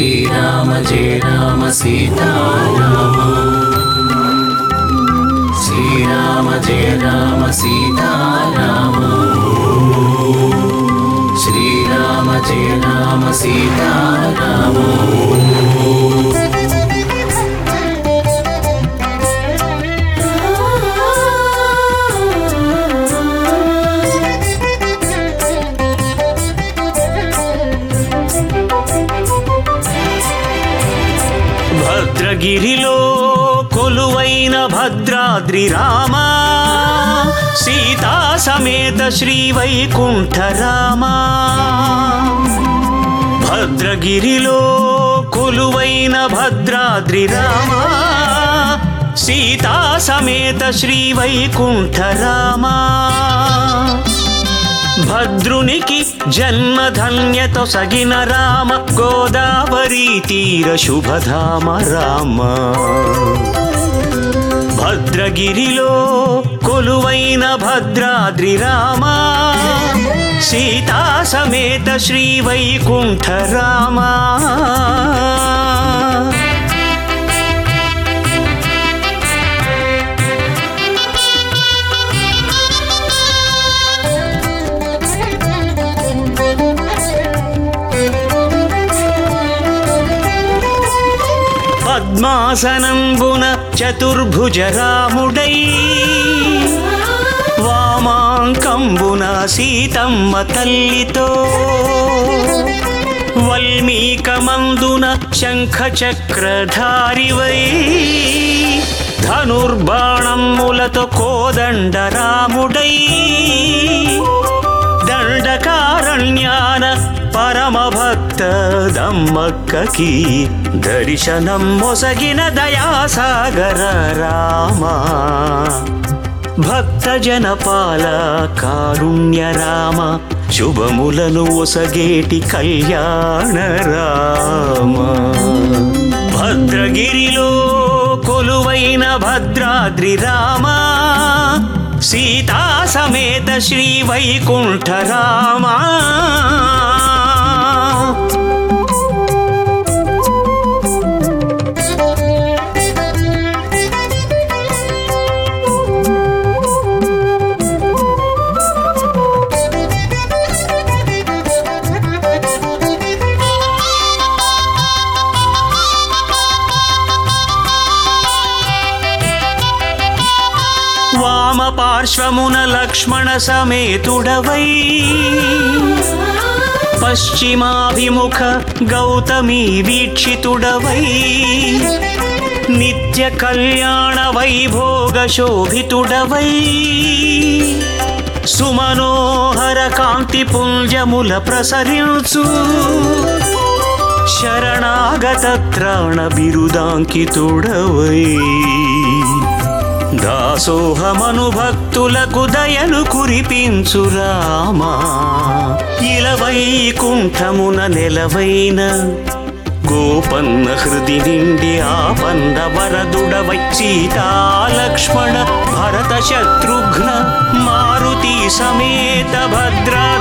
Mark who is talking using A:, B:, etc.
A: శ్రీరామ జయ రామ సీతారామ శ్రీరామ జయ రామ సీతారామ శ్రీరామ జయ రామ సీతారామ
B: భద్రగిరిలో కొలువైన భద్రాద్రి రామ సీతా సమేత శ్రీ వైకుంఠ రామ భద్రగిరిలో కొలువైన భద్రాద్రి రామ సీతా సమేత శ్రీ వైకుంఠ రామ భద్రునికి జన్మధన్యతో సగిన రామ గోదావరి తీర శుభధామ రామ భద్రగిరిలో కొలువైన భద్రాద్రి రామ సీతా సమేత శ్రీ వైకుంఠ రామ పద్మాసనంబున చతుర్భుజ రాముడై వామాంకంబున సీతమ్మ తల్లితో వల్మీకమందున శంఖ చక్రధారివై ధనుర్బాణములతో కోదండ రాముడై దండకారణ్యాన పరమ భక్త దమ్మక్కకి దర్శనం మొసగిన దయాసాగర రామ భక్త జనపాల కారుణ్య రామ శుభములను ఒసగేటి కళ్యాణ రామ భద్రగిరిలో కొలువైన భద్రాద్రి రామ సీతా సమేత శ్రీ వైకుంఠ రామ వామ పార్శ్వమున లక్ష్మణ సమేతుడవై పశ్చిమాభిముఖ గౌతమి వీక్షితుడవై నిత్య కళ్యాణ వైభోగ శోభితుడవై సుమనోహర కాంతి పుంజముల ప్రసరించు శరణాగత త్రాణ బిరుదాంకితుడవై దాసోహమను భక్తులకు దయను కురిపించు రామ ఇలవైకుంఠమున నెలవైన గోపన్న హృది నిండి ఆపన్న వరదుడవై సీతా లక్ష్మణ భరత శత్రుఘ్న మారుతి సమేత భద్రా